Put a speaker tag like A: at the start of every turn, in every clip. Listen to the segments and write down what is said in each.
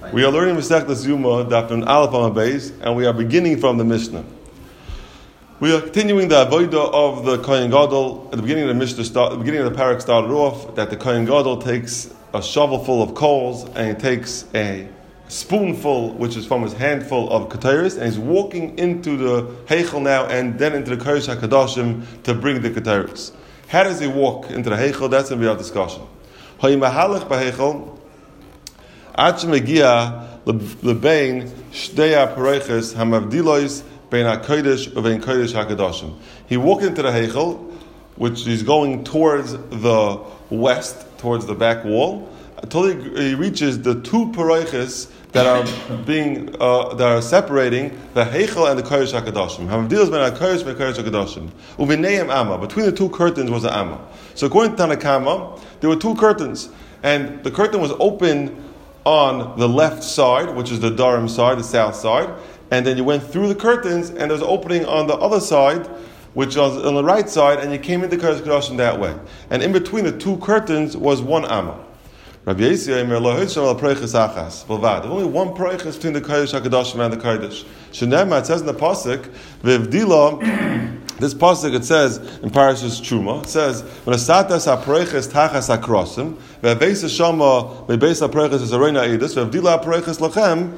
A: We are learning Masechtas Yuma, Daf Nun Aleph Amud Beis, and we are beginning from the Mishnah. We are continuing the avodah of the Kohen Gadol. At the beginning of the Mishnah, the beginning of the parak started off that the Kohen Gadol takes a shovel full of coals and he takes a spoonful, which is from his handful of keteris, and he's walking into the Heichel now and then into the Kodesh HaKadoshim to bring the keteris. How does he walk into the Heichel? That's going to be our discussion. Ha'imahalech b'Heichel Ad shemegia lebein shtei hapareiches hamavdilos bein hakodesh uvein kodesh hakadoshim. He walked into the Heichel, which is going towards the west, towards the back wall, until he reaches the two pareiches that are separating the Heichel and the kodesh hakadoshim. Hamavdilos bein hakodesh bein kodesh hakadoshim. Uveneim amma. Between the two curtains was an amma. So according to Tanakama, there were two curtains, and the curtain was open on the left side, which is the Durham side, the south side, and then you went through the curtains, and there's an opening on the other side, which was on the right side, and you came into Kodesh HaKadoshim that way. And in between the two curtains was one amma. Rabbi Yossi Omer lo hod shel preiches achas b'lvad. There's only one preiches between the Kodesh HaKadoshim and the Kodesh. Shenema, it says in the pasuk, v'evdila. This pasuk, it says in Parashas Truma, it says, "V'nasatas ha'preiches tachas ha'krosim, ve'beis ha'shama ve'beis ha'preiches is arena edus, ve'evdila ha'preiches lachem,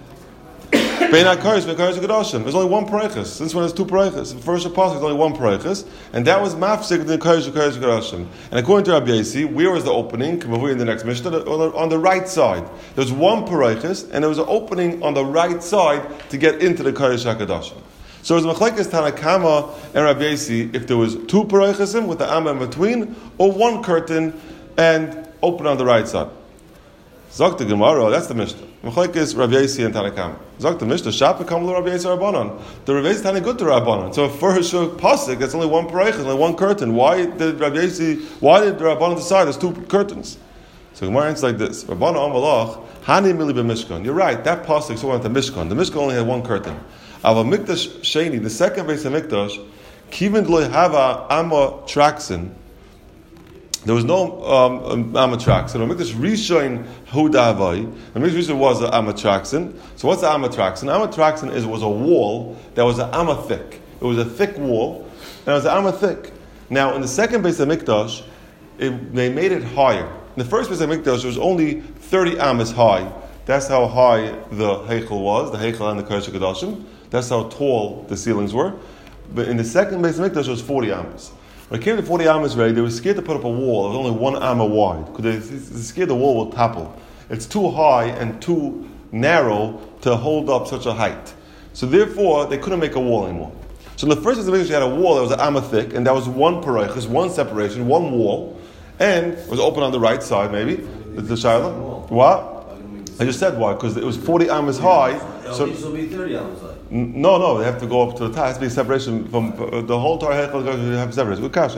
A: bein ha'kodesh ve'kodesh ha'kadoshim." There's only one preiches. Since when there's two preiches? The first pasuk is only one preiches, and that was mafsik in the kodesh ha'kadoshim. And according to Rabbi Yossi, where was the opening? In the next Mishnah, on the right side. There's one preiches, and there was an opening on the right side to get into the kodesh ha'kadoshim. So it was Machlekes Tanakama and Rabbi Yossi if there was two pareichesim with the amma in between, or one curtain and open on the right side. Zok the Gemara, that's the Mishnah. Machlekes Rabbi Yossi and Tanakama. Zok the Mishnah, Shapa Kamlu Rabbi Yossi Rabbanon. The Rabbi Yossi Tani good to Rabbanon. So for his pasuk, that's only one pareiches, only one curtain. Why did the Rabbanon decide there's two curtains? So Gemara answers like this: Rabbanon Amalach Hani Mili b'Mishkan. You're right. That pasuk so went to Mishkan. The Mishkan only had one curtain. Ava Mikdash Sheni, the second base of Mikdash, Kivin Loy Hava Amma Traxin. There was no Amma Traxin. Mikdash Rishon Huda Havai. The Mikdash Rishon was an Amma Traxin. So what's the Amma Traxin? Amma Traxin was a wall that was an Amma thick. It was a thick wall, and it was an Amma thick. Now in the second base of Mikdash, they made it higher. In the first base of Mikdash, it was only 30 Ammas high. That's how high the Heichel was, the Heichel and the Kodesh HaKadoshim. That's how tall the ceilings were. But in the second base of Mikdash, it was 40 ammas. When it came to 40 ammas ready, they were scared to put up a wall. It was only one amma wide, because they scared the wall will topple. It's too high and too narrow to hold up such a height. So therefore, they couldn't make a wall anymore. So in the first base of Mikdash, you had a wall that was an amma thick, and that was one pareiches, one separation, one wall, and it was open on the right side, maybe. The Shaila. What? I just said why, because it was 40 ammas high.
B: So this will be 30 ammas high.
A: No, they have to go up to the top. It has to be a separation from the whole Torah Heichel. They have separation. Good kasha.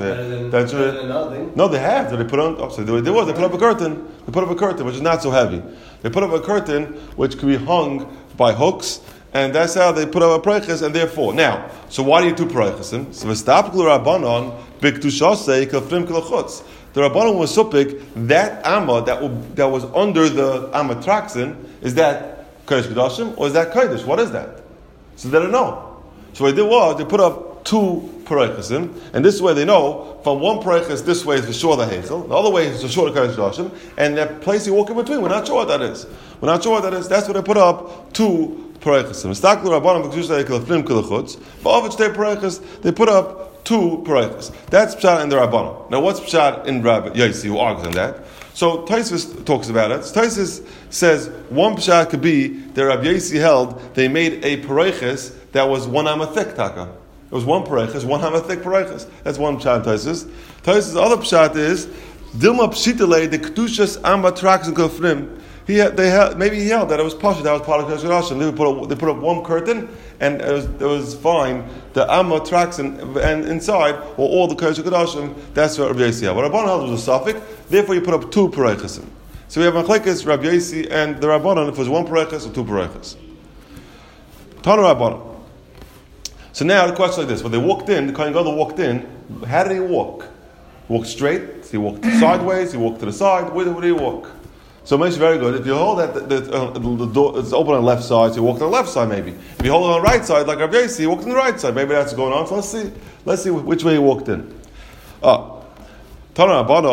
A: No, they have. They put on. So they put up a curtain. They put up a curtain, which is not so heavy. They put up a curtain which can be hung by hooks, and that's how they put up a preiches. And therefore, now, so why do you do preichesim? So v'stapklu rabbanon b'ktushasei kafrim kilachutz. The Rabbanon was supik, that amma that was under the amma traxin, is that Kodesh Kodashim or is that Kodesh? What is that? So they don't know. So what they did was, they put up two pareichesim, and this way they know, from one pareiches this way is for sure the Heichel, the other way is for sure the Kodesh Kodashim, and that place you walk in between, we're not sure what that is. We're not sure what that is. That's why they put up two pareichesim. Staklu Rabbanon b'ktushasei kafrim kilachutz, but of which they put up two pareiches. That's pshat in the Rabbanon. Now, what's pshat in Rabbi Yossi, who argues on that? So Tosfos talks about it. Tosfos says one pshat could be that Rabbi Yossi held they made a pareiches that was one amma thick taka. It was one pareiches, one amma thick pareiches. That's one pshat in Tosfos. Tosfos' other pshat is Dilma pshitale the kedushas amma traxin kofrim. Maybe he held that it was pasha, that was part of Kodesh HaKadoshim. They put up one curtain, and it was fine. The amma tracks and inside were all the Kodesh HaKadoshim. That's what Rabbi Yossi had. What Rabbanon held was a suffix. Therefore, you put up two pareichesim. So we have Machlekes, Rabbi Yossi, and the Rabbanon. If it was one pareiches or two pareiches. Tana Rabbanon. So now the question is like this: when they walked in, the Kohen Gadol walked in. How did he walk? He walked straight. He walked sideways. He walked to the side. Where did he walk? So it makes it very good. If you hold that the door is open on the left side, so you walk on the left side maybe. If you hold it on the right side, like Rabbi Yossi, you walked on the right side. Maybe that's going on. So let's see which way he walked in. Rabbi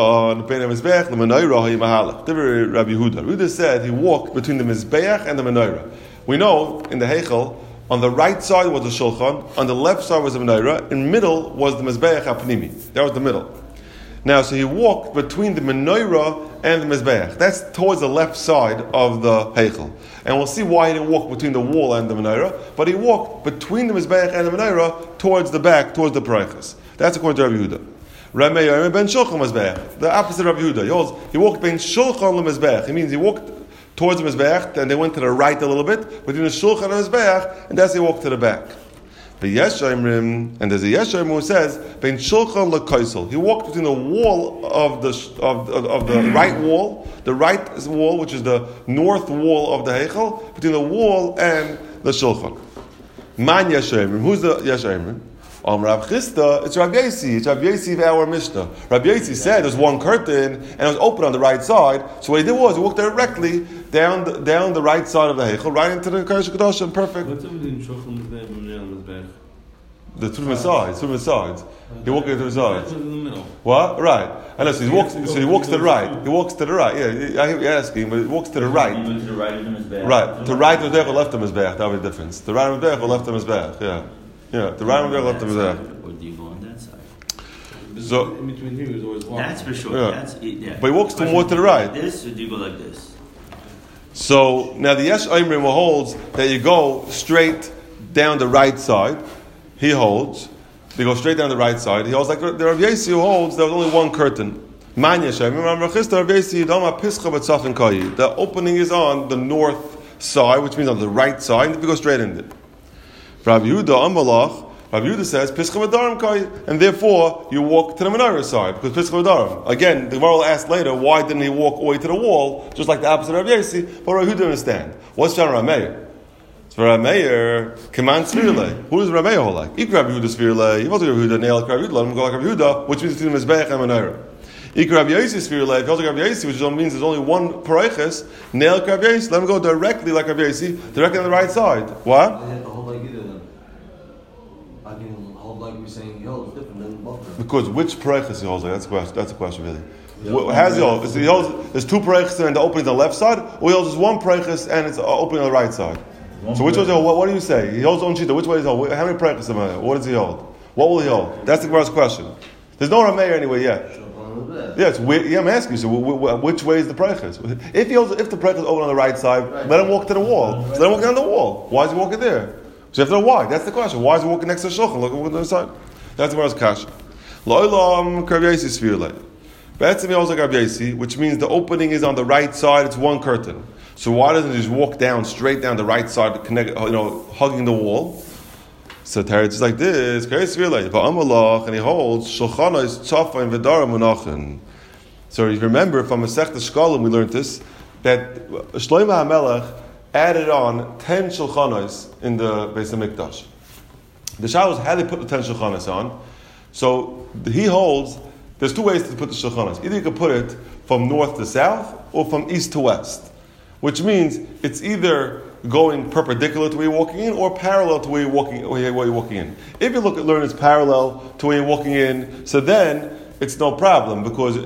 A: Yehuda said he walked between the Mizbeach and the Menorah. We know in the Heichel, on the right side was the Shulchan, on the left side was the Menorah, in the middle was the Mizbeach HaPnimi. That was the middle. Now, so he walked between the Menorah and the Mizbeach. That's towards the left side of the Heichel. And we'll see why he didn't walk between the wall and the Menorah, but he walked between the Mizbeach and the Menorah towards the back, towards the Parechas. That's according to Rabbi Yehuda. Rabbi Meir ben Shulchan Mizbeach. The opposite of Rabbi Yehuda. He walked ben Shulchan Mizbeach. It means he walked towards the Mizbeach, and they went to the right a little bit, between the Shulchan and the Mizbeach, and that's he walked to the back. And there's a Yeshayim who says ben Shulchan leKaisel. He walked between the wall of the right wall, which is the north wall of the Heichel, between the wall and the Shulchan. Man Yeshayim. Who's the Yeshayim? Rav Chisda, it's Rav Yossi. It's Rav Yossi of our Mishnah. Rav Yossi said there's one curtain and it was open on the right side. So what he did was he walked directly down the right side of the Heichel, right into the Kodesh HaKadoshim. Perfect.
C: What's up with Shulchan Mizbeach?
A: The two sides. He walked into the sides.
C: In the middle.
A: What? Right. I know. So he walks to the right. He walks to the right. Yeah, I hear you asking, but he walks to the right.
B: He went to the right of the Mizbeach.
A: Right. To right of the Mizbeach or left of the Mizbeach. That would be the difference. The right of the Mizbeach or left of the Mizbeach. Yeah. Yeah. The right of the Mizbeach or left of the Mizbeach.
B: Or do you go on that side?
A: So
C: in between here is always walking.
B: That's for sure.
A: Yeah.
B: That's yeah.
A: But he walks more to the right.
B: Like this, or do you go like this?
A: So now the Yesh Oimrim holds that you go straight down the right side. He holds they go straight down the right side. He holds like the Rav Yossi who holds there was only one curtain. Man Yesh Oimrim Rav Chisda Rav Yossi Dama Pischa B'Tzafin Kayi. The opening is on the north side, which means on the right side. And if you go straight in it, Rav Yehuda Amalach. Rav Yehuda says Pischa V'Darim Kayi, and therefore you walk to the Menorah side because Pischa V'Darim. Again, the Gemara will ask later why didn't he walk all the way to the wall, just like the opposite of Rav Yossi? But Rav Yehuda didn't understand. What's John Rav Meir? It's for Rav Meir, Command Svirle. Who does Rav Meir hold like? Ik Rav Yehuda Svirle. He also Rav Yehuda nail like Rav Yehuda. Let him go like Rav Yehuda, which means between the Mizbeach and Menorah. Ik Rav Yossi Svirle. If he also Rav Yossi, which means there's only one Parechas, nail like Rav Yossi. Let him go directly like Rav Yossi, directly on the right side. What?
D: I have to hold like either then. I can hold like we're saying, yo, it's different than both of them.
A: Because which Parechas he holds like? That's a question really. How's he hold? He holds, there's two Parechas and the opening on the left side, or he holds just one Parechas and it's opening on the right side? So which way? What do you say? He holds his own shita. Which way does he hold? How many Parechas am I? What does he hold? What will he hold? That's the first question. There's no Rav Meir anyway yet. Yeah, it's weird. Yeah, I'm asking you. So, which way is the Parechas? If the Parechas is open on the right side, let him walk to the wall. So let him walk down the wall. Why is he walking there? So you have to know why. That's the question. Why is he walking next to the Shulchan? Look on the other side. That's the first kasha. Lo'ilam Rav Yossi Svirle. Be'etzim he holds like Rav Yossi, which means the opening is on the right side. It's one curtain. So why doesn't he just walk down straight down the right side, hugging the wall? So Teretz is like this. And he holds Shulchanos Tzafa and V'Darim Munachin. So if you remember from Masechta Shkalim, we learned this that Shlomo HaMelech added on 10 Shulchanos in the Beis HaMikdash. The shadow is how they put the 10 Shulchanos on. So he holds there's two ways to put the Shulchanos. Either you can put it from north to south or from east to west, which means it's either going perpendicular to where you're walking in or parallel to where you're walking in. If you learn it's parallel to where you're walking in, so then it's no problem because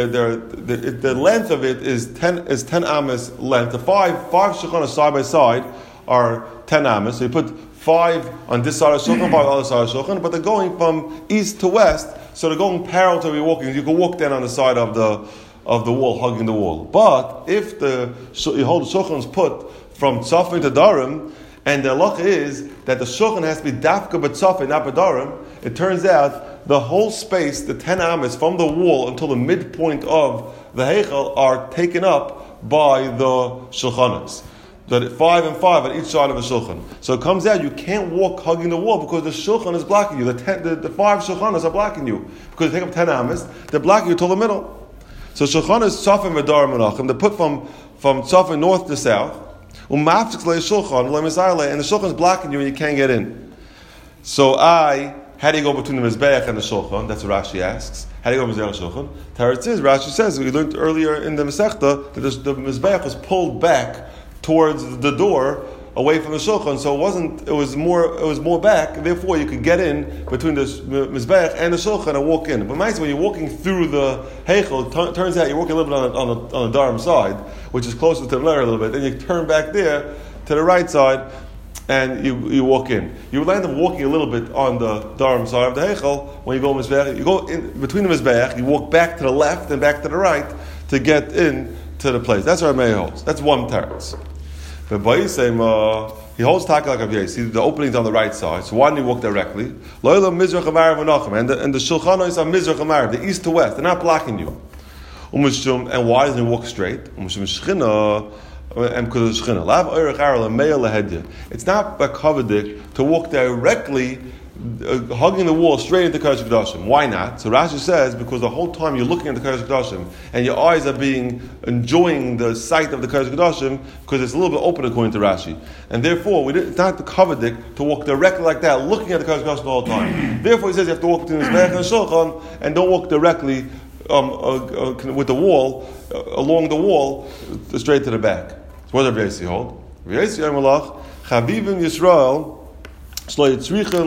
A: the length of it is 10 amas length. The five shulchanos side by side are 10 amas. So you put 5 on this side of shulchan, 5 on the other side of shulchan, but they're going from east to west, so they're going parallel to where you're walking. You can walk down on the side of the wall, hugging the wall. But if you hold the shulchan is put from tzafin to darim, and the halacha is that the shulchan has to be dafka b'tzafin, not b'darim, it turns out the whole space, the 10 amas from the wall until the midpoint of the heichel are taken up by the shulchanos. That 5 and 5 on each side of a shulchan. So it comes out you can't walk hugging the wall because the shulchan is blocking you. The 5 shulchanos are blocking you because they take up 10 amas. They're blocking you till the middle. So shulchan is tzafin v'darim menachem. They're put from tzafin north to south. And the shulchan is blocking you and you can't get in. So I How do you go between the Mizbeach and the Shulchan? That's what Rashi asks. How do you go Mizbeach and Shulchan? Teretz is, Rashi says, we learned earlier in the Masechta that the Mizbeach was pulled back towards the door away from the Shulchan, so it was more back, therefore you could get in between the Mizbeach and the Shulchan and walk in. But when you're walking through the Heichel, it turns out you're walking a little bit on the Dharam side, which is closer to the Menorah a little bit, then you turn back there to the right side, and you walk in. You land up walking a little bit on the Dharam side of the Heichel. When you go Mizbeach, you go in between the Mizbeach, you walk back to the left and back to the right to get in to the place. That's what Meir holds. That's one teretz. But Bayisem, he holds Taka like Aviyah. See, the opening's on the right side, so why don't you walk directly? Loyla Mizrach Amarav Menachem, and the Shulchan is on Mizrach Amarav, the east to west. They're not blocking you. And why doesn't he walk straight? It's not bakavedik to walk directly, hugging the wall straight into Kodesh Kodashim. Why not? So Rashi says because the whole time you're looking at the Kodesh Kodashim and your eyes are enjoying the sight of the Kodesh Kodashim because it's a little bit open according to Rashi, and therefore it's not the kavedik to walk directly like that, looking at the Kodesh Kodashim the whole time. Therefore he says you have to walk between the Mizbeach and the Shulchan and don't walk directly with the wall along the wall straight to the back. So what does Rabbi Yossi hold? Rabbi Yossi Malach Chavivim Yisrael. He says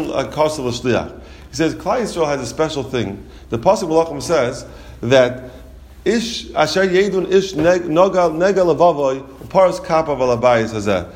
A: Klal Yisrael has a special thing. The Pasuk Malachim says that Ish Asher Yedun Ish Nogal Negal Levavoy Paras Kappa Valabayis Hazeh.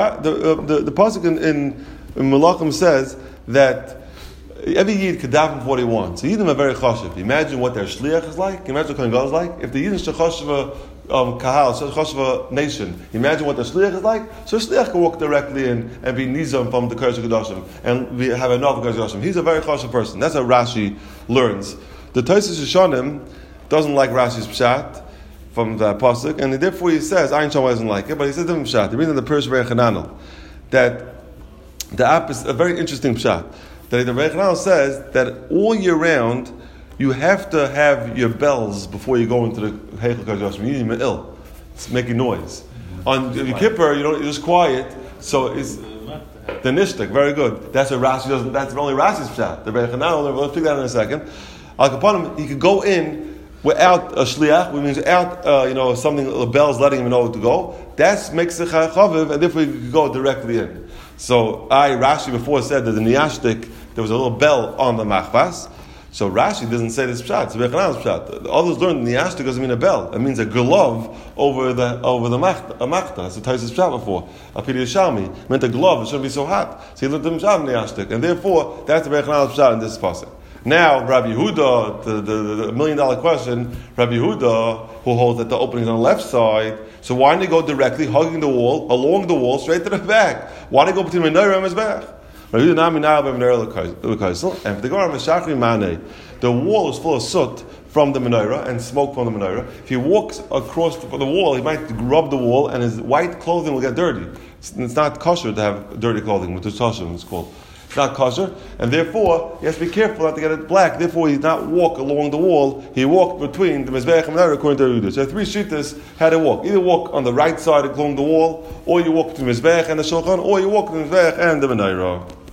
A: The Pasuk in Malachim says that every Yid could daven for what he wants. So Yidim are very chashiv. Imagine what their shliach is like. Imagine what Kohen Gadol is like. If the Yidim shechashiv kahal, shechashiv nation, imagine what their shliach is like. So shliach can walk directly in and be nizam from the Kodesh Kodashim and have another Kodesh Kodashim. He's a very chashiv person. That's how Rashi learns. The Tosfos Yeshanim doesn't like Rashi's pshat from the pasuk, and therefore he says Ayin Shama doesn't like it, but he says different pshat. He reads in the Pirush Rechananel that the app is a very interesting pshat. That the Rechananel says that all year round you have to have your bells before you go into the Heichel Kodesh. You need ill. It's making noise. On Yom Kippur, you're just quiet. So it's the nishtik. Very good. That's what Rashi doesn't. That's only Rashi's pshat. The Rechananel. We'll figure that out in a second. Al Kapanim, he could go in without a shliach, which means without something, the bells letting him know to go. That makes it chaviv, and therefore you could go directly in. So Rashi before said that the niyashtik there was a little bell on the machvas. So Rashi doesn't say this pshat. It's Rechananel's pshat. The others learned the niyashtik doesn't mean a bell. It means a glove over the machta. That's what Taisus pshat before. Apiri Yishalmi meant a glove. It shouldn't be so hot. So he looked at the pshat niyashtik, and therefore that's the Rechananel's pshat in this pasuk. Now, Rabbi Yehuda, the $1 million question, Rabbi Yehuda, who holds that the opening is on the left side, so why didn't he go directly, hugging the wall, along the wall, straight to the back? Why did he go between Menorah and Mizbeach? And for the Gemara, Meshachri Mane, the wall is full of soot from the Menorah and smoke from the Menorah. If he walks across the wall, he might rub the wall and his white clothing will get dirty. It's not kosher to have dirty clothing, which is kosher, it's called. It's not kosher, and therefore he has to be careful not to get it black. Therefore, he did not walk along the wall. He walked between the Mizbeach and Menorah according to Yehuda. So there are three shittas how to walk. Either walk on the right side along the wall, or you walk to the Mizbeach and the Shulchan, or you walk to the Mizbeach and the Menorah.